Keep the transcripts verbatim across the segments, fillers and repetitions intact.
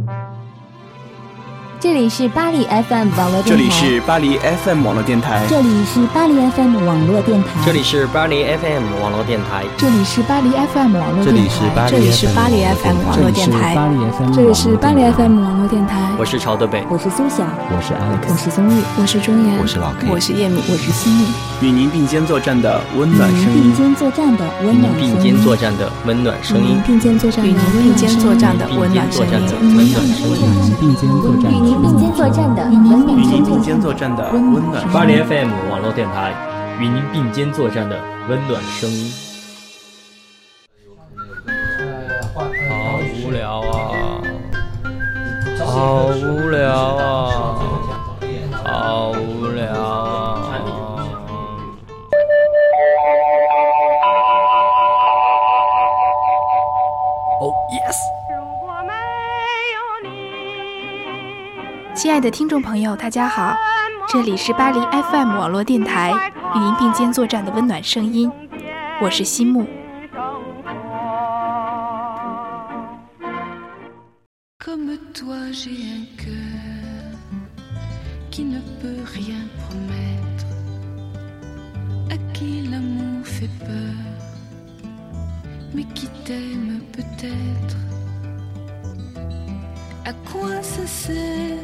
这里是巴黎 F M 网络电台， 这里是巴黎 F M 网络电台， 这里是巴黎 F M 网络电台， 这里是巴黎 F M 网络电台， 这里是巴黎 F M 网络电台， 这里是巴黎 F M 网络电台， 这里是巴黎 F M 网络电台。 我是曹德北， 我是苏晓， 我是 Alex， 我是宗玉， 我是钟岩， 我是老 K， 我是叶敏， 我是西木。 与您并肩作战的温暖声音， 并肩作战的温暖声音， 并肩作战的温暖声音， 并肩作战的并肩作战的温暖声音， 温暖声音， 并肩作战， 与您并肩作战的温暖声音， 与您并肩作战的温暖。 巴黎 F M 网络电台，与您并肩作战的温暖声音。好无聊啊！好无聊啊！好无聊啊！哦 yes！ 亲爱的听众朋友，大家好，这里是巴黎 F M 网络电台，与您并肩作战的温暖声音，我是西木。 Comme toi, j'ai un cœur qui ne peut rien promettre, à qui l'amour fait peur, mais qui t'aime peut-être. À quoi ça sert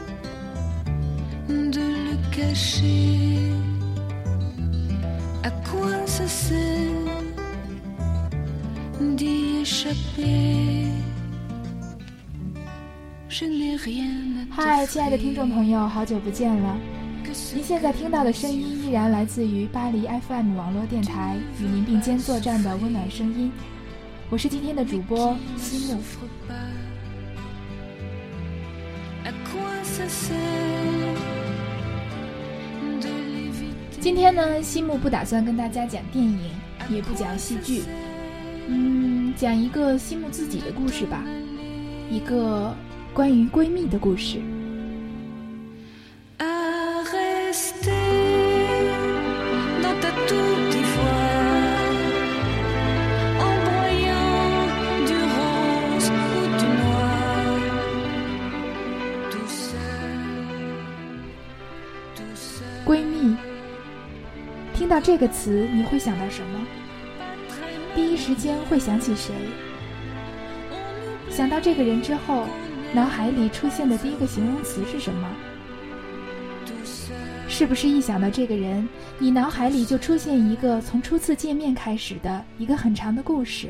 de le cacher? À quoi ça sert d'y échapper? 嗨，亲爱的听众朋友，好久不见了。您现在听到的声音依然来自于巴黎 F M 网络电台，与您并肩作战的温暖声音。我是今天的主播西木。今天呢，西木不打算跟大家讲电影，也不讲戏剧，嗯，讲一个西木自己的故事吧，一个关于闺蜜的故事。闺蜜，听到这个词你会想到什么？第一时间会想起谁？想到这个人之后，脑海里出现的第一个形容词是什么？是不是一想到这个人，你脑海里就出现一个从初次见面开始的一个很长的故事？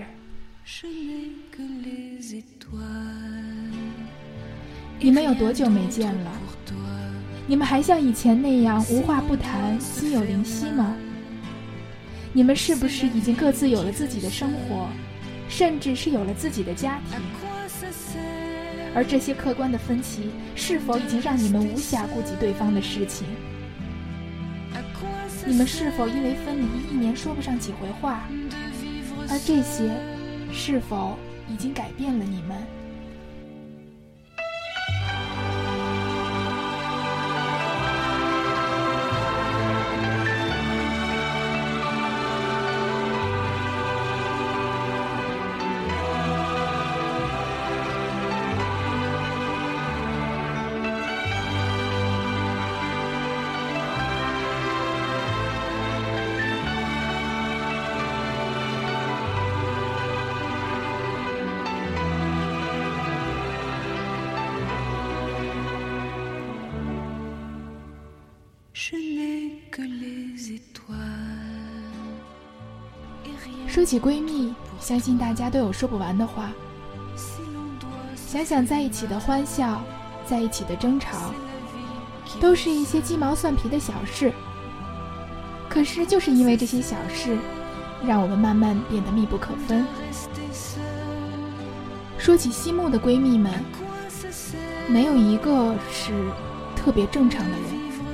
你们有多久没见了？你们还像以前那样无话不谈，心有灵犀吗？你们是不是已经各自有了自己的生活，甚至是有了自己的家庭？而这些客观的分歧，是否已经让你们无暇顾及对方的事情？你们是否因为分离一年说不上几回话？而这些，是否已经改变了你们？说起闺蜜，相信大家都有说不完的话。想想在一起的欢笑，在一起的争吵，都是一些鸡毛蒜皮的小事。可是就是因为这些小事，让我们慢慢变得密不可分。说起西木的闺蜜们，没有一个是特别正常的人。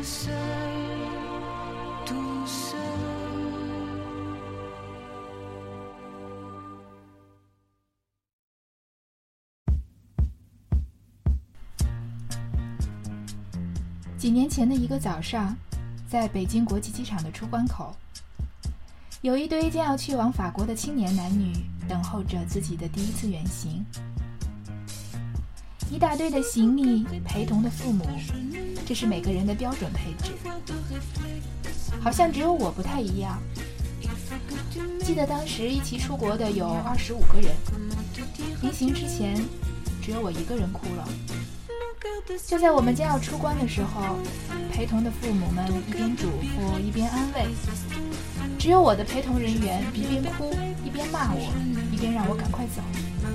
几年前的一个早上，在北京国际机场的出关口，有一堆将要去往法国的青年男女等候着自己的第一次远行。 一大堆的行李，陪同的父母，这是每个人的标准配置。好像只有我不太一样。记得当时一起出国的有二十五个人，临行之前只有我一个人哭了。就在我们将要出关的时候，陪同的父母们一边嘱咐一边安慰，只有我的陪同人员一边哭一边骂我，一边让我赶快走。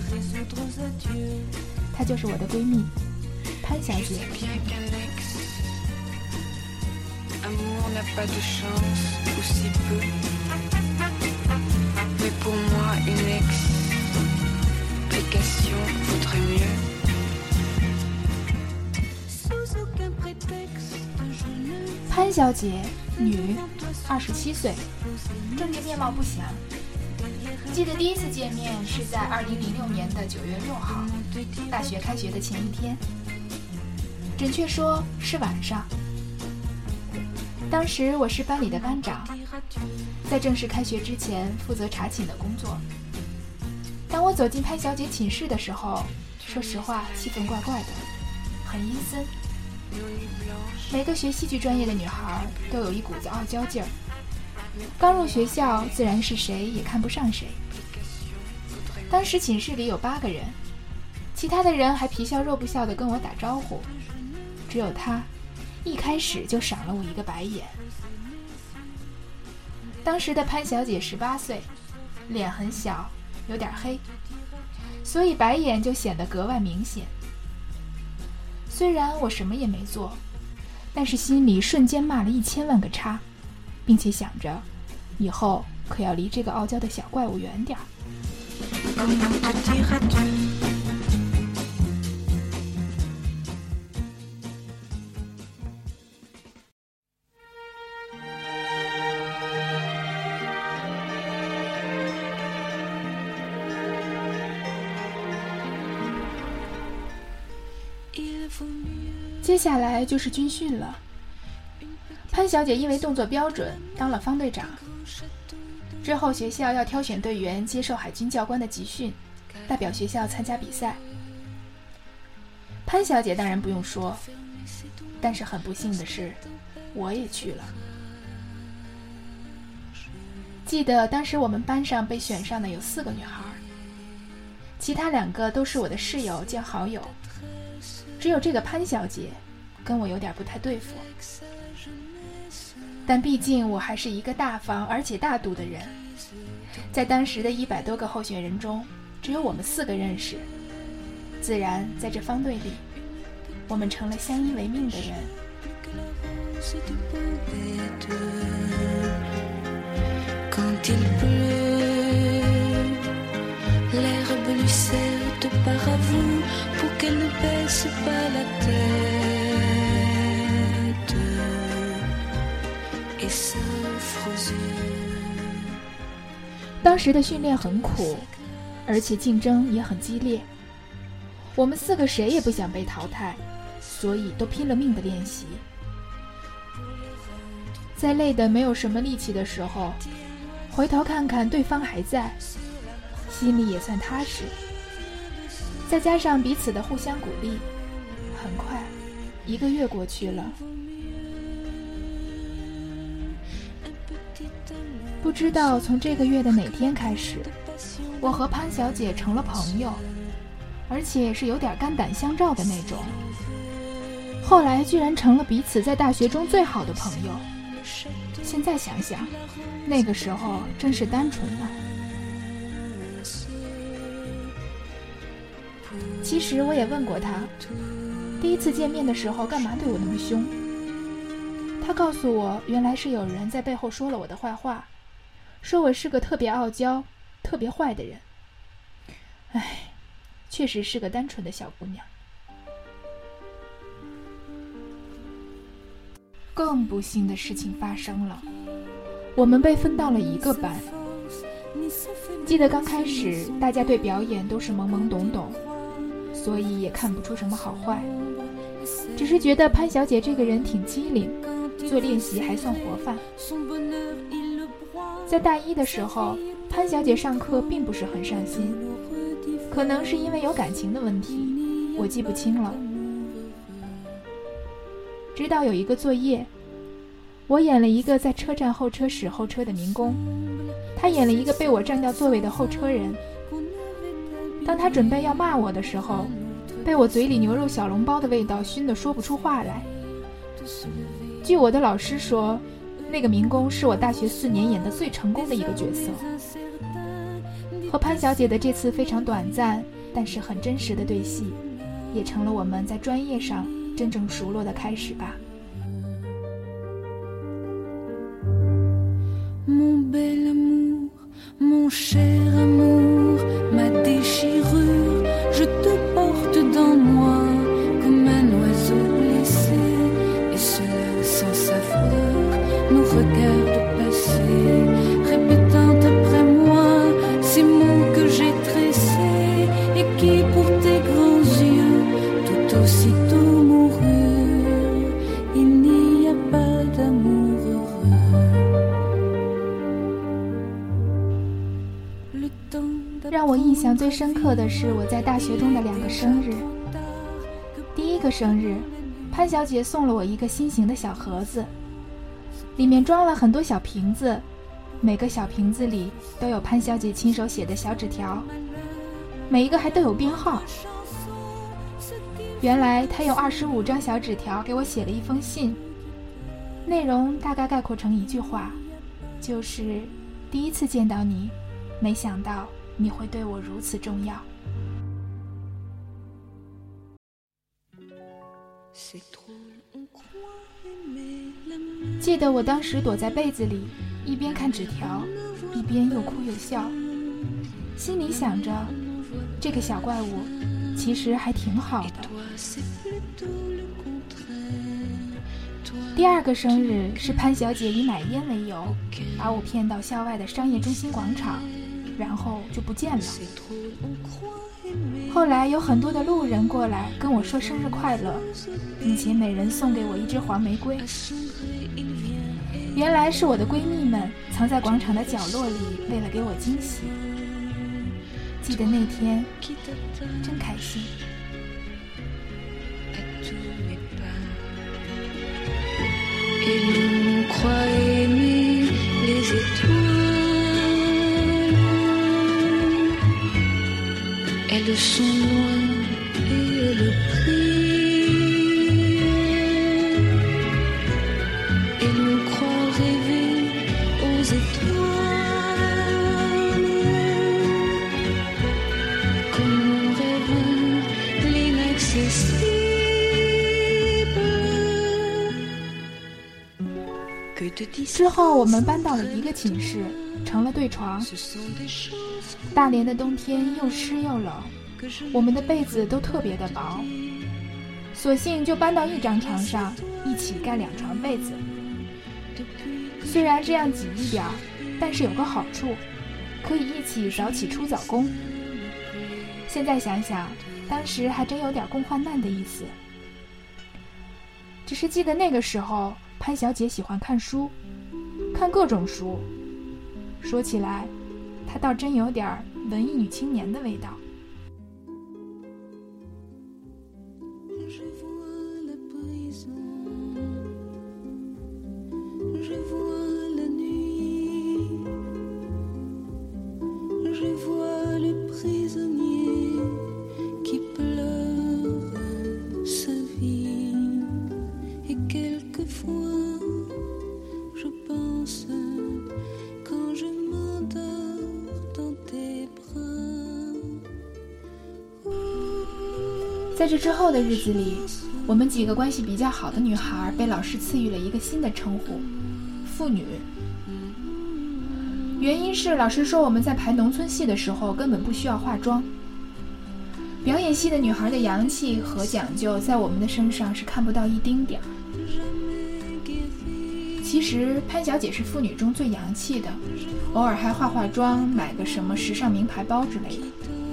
她就是我的闺蜜潘小姐。 Amour n'a pas de chance, ou si peu. Mais pour moi, une explication vaudrait mieux. Sous aucun prétexte, je ne... 潘小姐，女，二十七岁，政治面貌不详。记得第一次见面是在二零零六年的九月六号，大学开学的前一天，准确说是晚上。当时我是班里的班长，在正式开学之前负责查寝的工作。当我走进潘小姐寝室的时候，说实话气氛怪怪的，很阴森。每个学戏剧专业的女孩都有一股子傲娇劲儿，刚入学校自然是谁也看不上谁。当时寝室里有八个人，其他的人还皮笑肉不笑地跟我打招呼，只有她一开始就赏了我一个白眼。当时的潘小姐十八岁，脸很小，有点黑，所以白眼就显得格外明显。虽然我什么也没做，但是心里瞬间骂了一千万个叉，并且想着以后可要离这个傲娇的小怪物远点儿。接下来就是军训了。潘小姐因为动作标准当了方队长，之后学校要挑选队员接受海军教官的集训，代表学校参加比赛。潘小姐当然不用说，但是很不幸的是我也去了。记得当时我们班上被选上的有四个女孩，其他两个都是我的室友兼好友，只有这个潘小姐跟我有点不太对付。但毕竟我还是一个大方而且大度的人，在当时的一百多个候选人中，只有我们四个认识，自然在这方队里，我们成了相依为命的人。 Quand il pleut, l'herbe lui sert de paravent pour qu'elle ne baisse pas la tête et s'offre aux yeux. 当时的训练很苦，而且竞争也很激烈。我们四个谁也不想被淘汰，所以都拼了命的练习。在累得没有什么力气的时候，回头看看对方还在，心里也算踏实。再加上彼此的互相鼓励，很快一个月过去了。不知道从这个月的哪天开始，我和潘小姐成了朋友，而且是有点肝胆相照的那种。后来居然成了彼此在大学中最好的朋友。现在想想，那个时候真是单纯啊。其实我也问过他，第一次见面的时候干嘛对我那么凶？他告诉我，原来是有人在背后说了我的坏话，说我是个特别傲娇、特别坏的人。唉，确实是个单纯的小姑娘。更不幸的事情发生了，我们被分到了一个班。记得刚开始大家对表演都是懵懵懂懂，所以也看不出什么好坏，只是觉得潘小姐这个人挺机灵，做练习还算活泛。在大一的时候，潘小姐上课并不是很上心，可能是因为有感情的问题， 我记不清了。直到有一个作业，我演了一个在车站候车室候车的民工，他演了一个被我占掉座位的候车人。当他准备要骂我的时候，被我嘴里牛肉小笼包的味道熏得说不出话来。据我的老师说，那个民工是我大学四年演得最成功的一个角色。和潘小姐的这次非常短暂但是很真实的对戏，也成了我们在专业上真正熟络的开始吧。 Mon bel amour, mon cher amour, ma déchirure, je te porte dans moi comme un oiseau blessé, et cela sans savoir nous regarde passer, répétant après moi ces mots que j'ai tressés et qui pour tes grands yeux tout aussitôt moururent. Il n'y a pas d'amour heureux. 让我印象最深刻的是我在大学中的两个生日。第一个生日，潘小姐送了我一个心形的小盒子，里面装了很多小瓶子，每个小瓶子里都有潘小姐亲手写的小纸条，每一个还都有编号。原来她用二十五张小纸条给我写了一封信，内容大概概括成一句话，就是第一次见到你，没想到你会对我如此重要。记得我当时躲在被子里，一边看纸条，一边又哭又笑，心里想着，这个小怪物其实还挺好的。第二个生日是潘小姐以买烟为由，把我骗到校外的商业中心广场，然后就不见了。后来有很多的路人过来跟我说生日快乐，并且每人送给我一支黄玫瑰。原来是我的闺蜜们藏在广场的角落里，为了给我惊喜。记得那天真开心。 Et l'on croit aimer les étoiles, elles sont loin et elles brillent, et l'on croit rêver aux étoiles, comme on rêve l'inaccessible. 之后我们搬到了一个寝室，成了对床。大连的冬天又湿又冷，我们的被子都特别的薄，索性就搬到一张床上，一起盖两床被子。虽然这样挤一点，但是有个好处，可以一起早起出早功。现在想想，当时还真有点共患难的意思。只是记得那个时候潘小姐喜欢看书，看各种书，说起来她倒真有点文艺女青年的味道。在这之后的日子里，我们几个关系比较好的女孩被老师赐予了一个新的称呼——妇女。原因是老师说我们在排农村戏的时候根本不需要化妆。表演系的女孩的洋气和讲究在我们的身上是看不到一丁点儿。其实潘小姐是妇女中最洋气的，偶尔还化化妆，买个什么时尚名牌包之类的。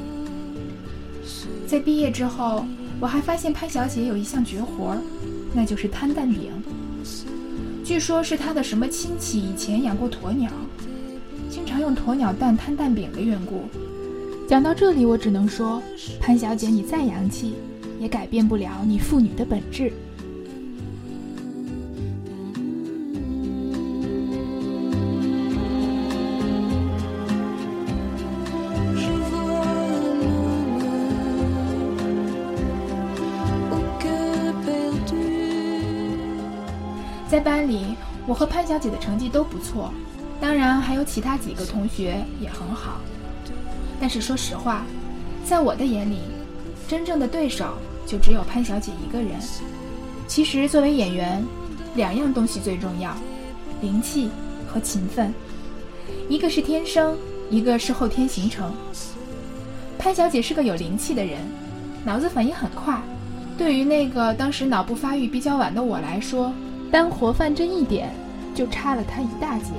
在毕业之后，我还发现潘小姐有一项绝活，那就是摊蛋饼。据说是她的什么亲戚以前养过鸵鸟，经常用鸵鸟蛋摊蛋饼的缘故。讲到这里，我只能说，潘小姐你再洋气， 也改变不了你妇女的本质。在班里，我和潘小姐的成绩都不错，当然还有其他几个同学也很好。但是说实话，在我的眼里，真正的对手就只有潘小姐一个人。其实作为演员，两样东西最重要，灵气和勤奋，一个是天生，一个是后天形成。潘小姐是个有灵气的人，脑子反应很快，对于那个当时脑部发育比较晚的我来说，单活犯这一点就差了她一大截。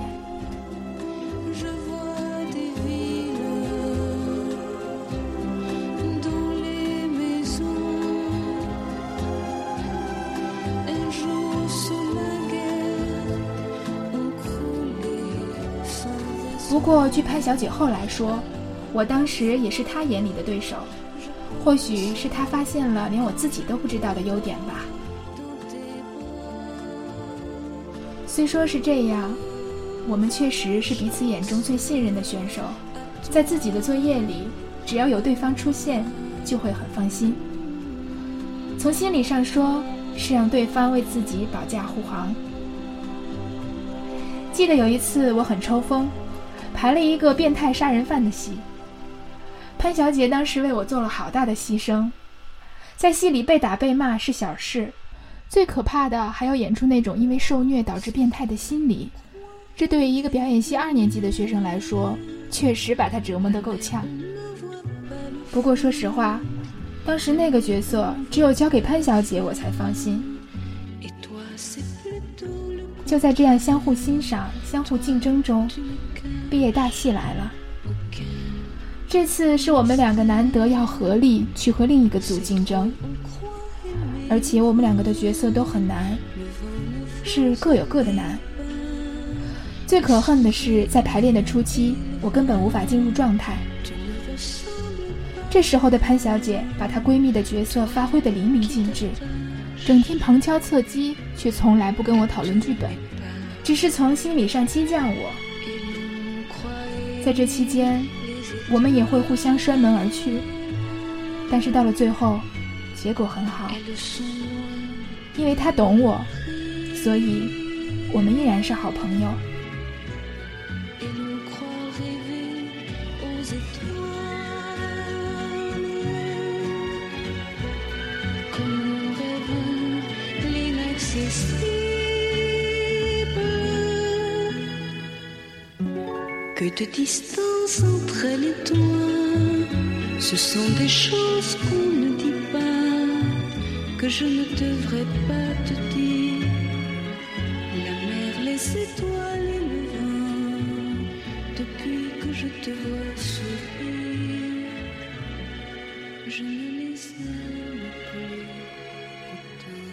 不过据潘小姐后来说，我当时也是她眼里的对手，或许是她发现了连我自己都不知道的优点吧。虽说是这样，我们确实是彼此眼中最信任的选手，在自己的作业里，只要有对方出现，就会很放心。从心理上说，是让对方为自己保驾护航。记得有一次我很抽风，排了一个变态杀人犯的戏，潘小姐当时为我做了好大的牺牲。在戏里被打被骂是小事，最可怕的还要演出那种因为受虐导致变态的心理，这对于一个表演系二年级的学生来说，确实把他折磨得够呛。不过说实话，当时那个角色只有交给潘小姐我才放心。就在这样相互欣赏、相互竞争中，毕业大戏来了。这次是我们两个难得要合力去和另一个组竞争，而且我们两个的角色都很难，是各有各的难。最可恨的是，在排练的初期，我根本无法进入状态。这时候的潘小姐把她闺蜜的角色发挥得淋漓尽致，整天旁敲侧击，却从来不跟我讨论剧本，只是从心理上激将我。在这期间，我们也会互相摔门而去，但是到了最后，结果很好，因为她懂我，所以我们依然是好朋友。 Que de distance entre elle et toi, ce sont des choses qu'on ne dit pas, que je ne devrais pas te dire. La mer, les étoiles et le vent, depuis que je te vois sourire, je ne les aime plus autant.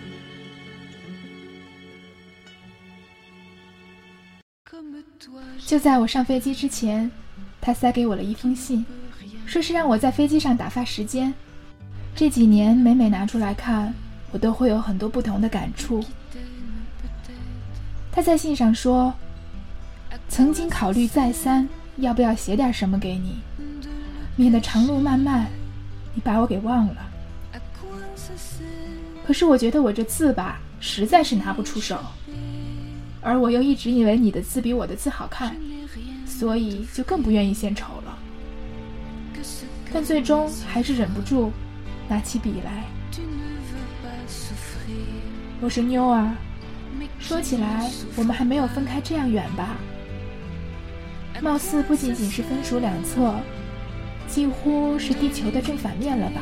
就在我上飞机之前，他塞给我了一封信，说是让我在飞机上打发时间。这几年每每拿出来看，我都会有很多不同的感触。他在信上说，曾经考虑再三要不要写点什么给你，免得长路漫漫你把我给忘了。可是我觉得我这字吧，实在是拿不出手，而我又一直以为你的字比我的字好看，所以就更不愿意献丑了。但最终还是忍不住拿起笔来。我说妞儿，说起来我们还没有分开这样远吧？貌似不仅仅是分属两侧，几乎是地球的正反面了吧？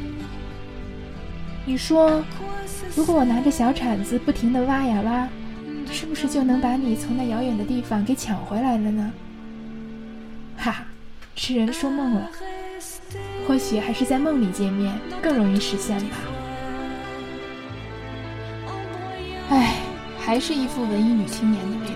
你说，如果我拿着小铲子不停地挖呀挖，是不是就能把你从那遥远的地方给抢回来了呢？哈哈，痴人说梦了，或许还是在梦里见面更容易实现吧。唉，还是一副文艺女青年的味道。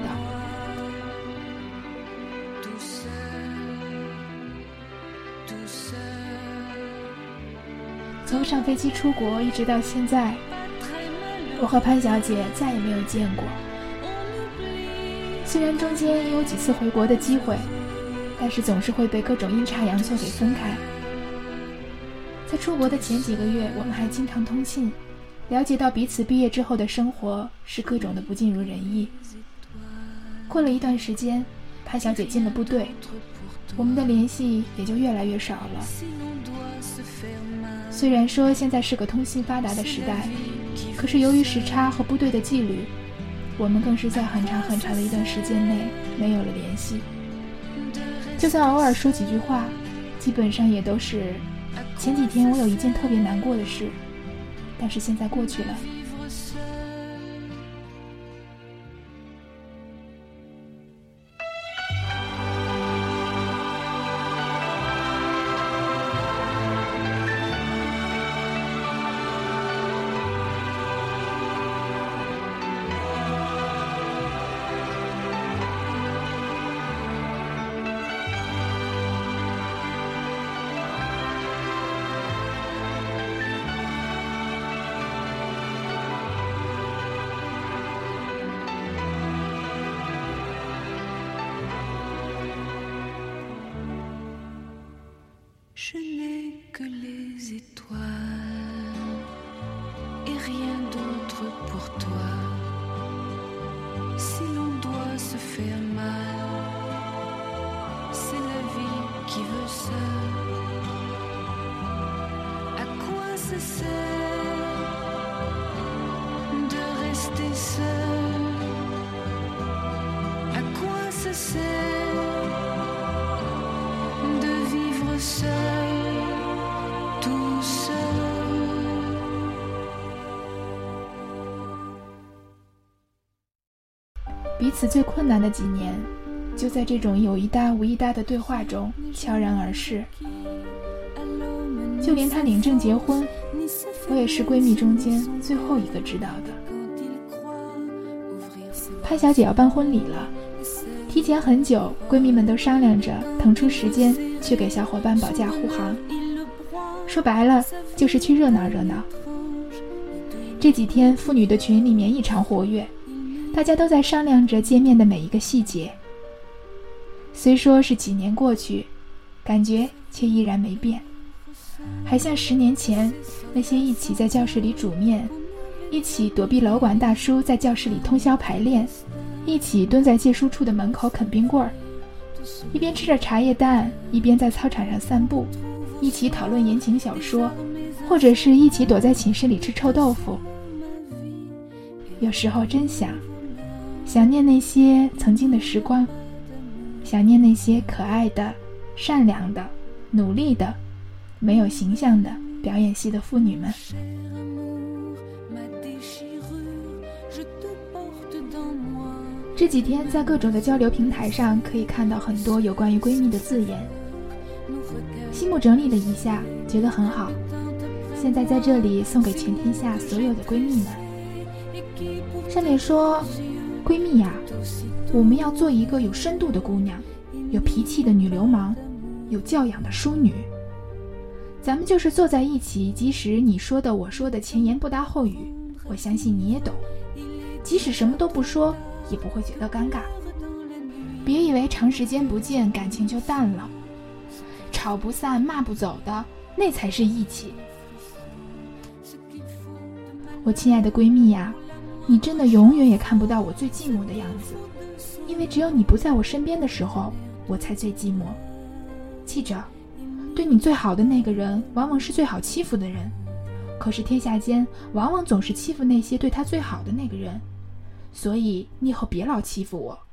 从上飞机出国一直到现在，我和潘小姐再也没有见过。虽然中间也有几次回国的机会，但是总是会被各种阴差阳错给分开。在出国的前几个月，我们还经常通信，了解到彼此毕业之后的生活是各种的不尽如人意。过了一段时间，潘小姐进了部队，我们的联系也就越来越少了。虽然说现在是个通信发达的时代，可是由于时差和部队的纪律，我们更是在很长很长的一段时间内没有了联系。就算偶尔说几句话，基本上也都是前几天我有一件特别难过的事，但是现在过去了。 Je n'ai que les étoiles et rien d'autre pour toi. Si l'on doit se faire mal, c'est la vie qui veut ça. À quoi ça sert de rester seul? À quoi ça sert?De vivre seul, tout seul. 彼此最困难的几年，就在这种有一搭无一搭的对话中悄然而逝。就连他领证结婚，我也是闺蜜中间最后一个知道的。潘小姐要办婚礼了，提前很久，闺蜜们都商量着腾出时间去给小伙伴保驾护航。说白了，就是去热闹热闹。这几天妇女的群里面异常活跃，大家都在商量着见面的每一个细节。虽说是几年过去，感觉却依然没变，还像十年前那些一起在教室里煮面，一起躲避楼管大叔在教室里通宵排练，一起蹲在借书处的门口啃冰棍儿，一边吃着茶叶蛋，一边在操场上散步，一起讨论言情小说，或者是一起躲在寝室里吃臭豆腐。有时候真想想念那些曾经的时光，想念那些可爱的、善良的、努力的、没有形象的表演系的妇女们。这几天在各种的交流平台上可以看到很多有关于闺蜜的字眼，心目整理了一下，觉得很好，现在在这里送给全天下所有的闺蜜们。上面说，闺蜜呀、啊，我们要做一个有深度的姑娘，有脾气的女流氓，有教养的淑女。咱们就是坐在一起，即使你说的我说的前言不搭后语，我相信你也懂，即使什么都不说也不会觉得尴尬。别以为长时间不见感情就淡了，吵不散骂不走的那才是义气。我亲爱的闺蜜呀、啊，你真的永远也看不到我最寂寞的样子，因为只有你不在我身边的时候，我才最寂寞。记着，对你最好的那个人往往是最好欺负的人，可是天下间往往总是欺负那些对他最好的那个人，所以你以后别老欺负我。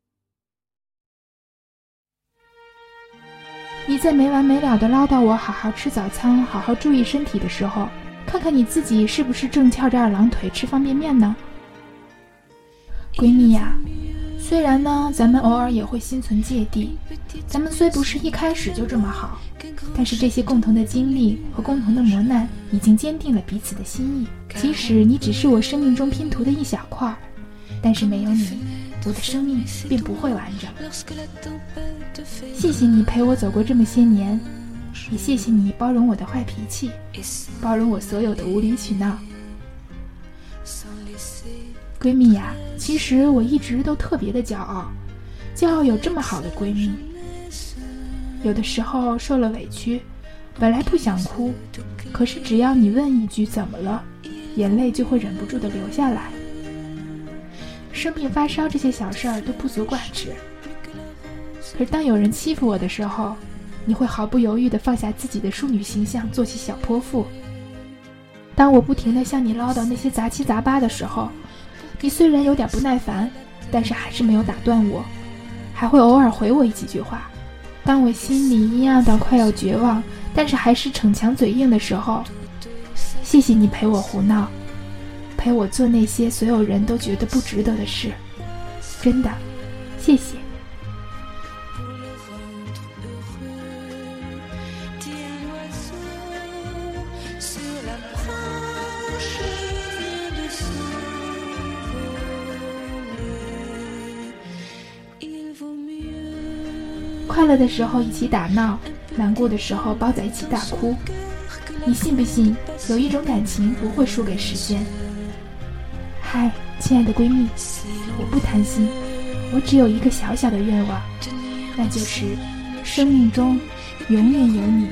你在没完没了的唠叨我好好吃早餐，好好注意身体的时候，看看你自己是不是正翘着二郎腿吃方便面呢？闺蜜呀、啊，虽然呢咱们偶尔也会心存芥蒂，咱们虽不是一开始就这么好，但是这些共同的经历和共同的磨难已经坚定了彼此的心意。即使你只是我生命中拼图的一小块，但是没有你，我的生命便不会完整。谢谢你陪我走过这么些年， 也谢谢你包容我的坏脾气，包容我所有的无理取闹。闺蜜呀，其实我一直都特别的骄傲，骄傲有这么好的闺蜜。有的时候受了委屈，本来不想哭，可是只要你问一句怎么了，眼泪就会忍不住的流下来。生病发烧这些小事儿都不足挂齿，可是当有人欺负我的时候，你会毫不犹豫地放下自己的淑女形象，做起小泼妇。当我不停地向你唠叨那些杂七杂八的时候，你虽然有点不耐烦，但是还是没有打断我，还会偶尔回我几句话。当我心里阴暗到快要绝望，但是还是逞强嘴硬的时候，谢谢你陪我胡闹，陪我做那些所有人都觉得不值得的事，真的，谢谢。快乐的时候一起打闹，难过的时候抱在一起大哭。你信不信，有一种感情不会输给时间？嗨，亲爱的闺蜜，我不贪心，我只有一个小小的愿望，那就是生命中永远有你。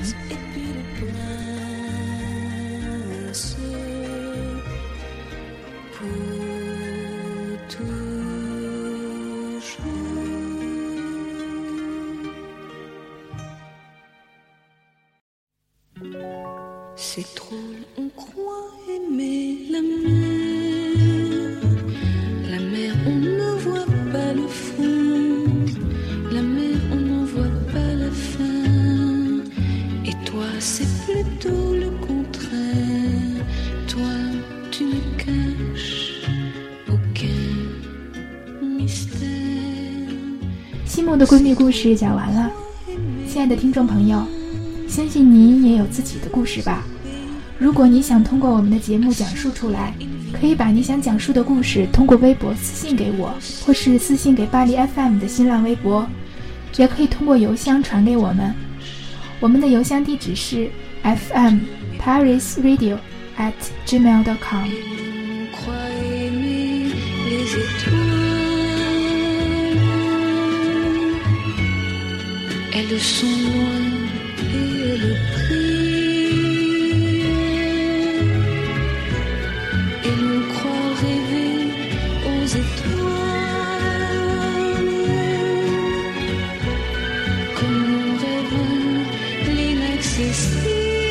C'est drôle, on croit aimer la mer. La mer, on ne voit pas le fond. La mer, on n'en voit pas la fin. Et toi, c'est plutôt le contraire. Toi, tu ne caches aucun mystère. 西木的闺蜜故事讲完了，亲爱的听众朋友，相信你也有自己的故事吧。如果你想通过我们的节目讲述出来，可以把你想讲述的故事通过微博私信给我，或是私信给巴黎 F M 的新浪微博，也可以通过邮箱传给我们。我们的邮箱地址是 f m paris radio at gmail dot com。 Elles sont loin et elles prient, et l'on croit rêver aux étoiles, comme on rêve l'inaccessible.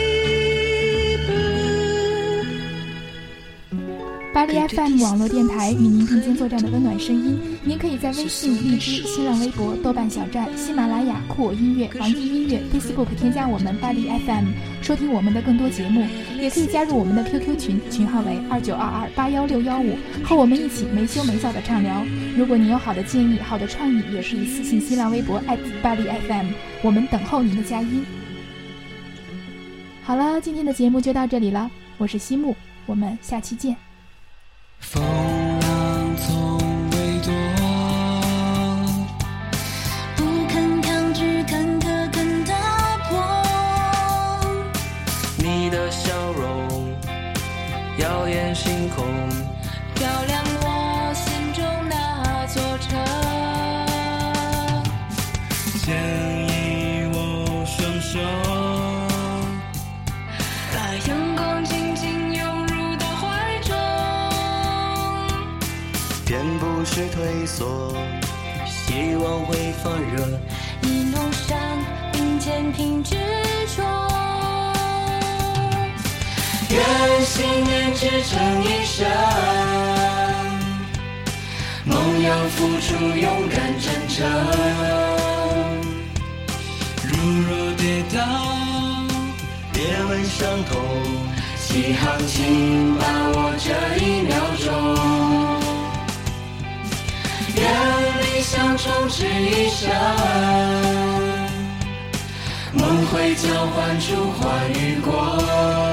巴黎 F M 网络电台与您并肩作战的温暖声音，您可以在微信、荔枝、新浪微博、豆瓣小站、喜马拉雅、酷我音乐、网易音乐、Facebook 添加我们巴黎 F M， 收听我们的更多节目。也可以加入我们的 Q Q 群，群号为二九二二八幺六幺五，和我们一起没羞没臊的畅聊。如果您有好的建议、好的创意，也可以私信新浪微博 at 巴黎 F M， 我们等候您的佳音。好了，今天的节目就到这里了，我是西木，我们下期见。 风浪从未多， 不肯抗拒，坎坷更打破。 你的笑容耀眼星空， 照亮我心中那座城。 牵引我双手， 把阳光紧紧拥入到怀中。 遍不是退缩，希望会发热。 一路上并肩挺执着， 愿信念支撑一生，梦要付出勇敢真诚。 如若跌倒， 别问伤痛，起航请把握这一秒钟。愿理想充斥一生，梦会交换出花与果。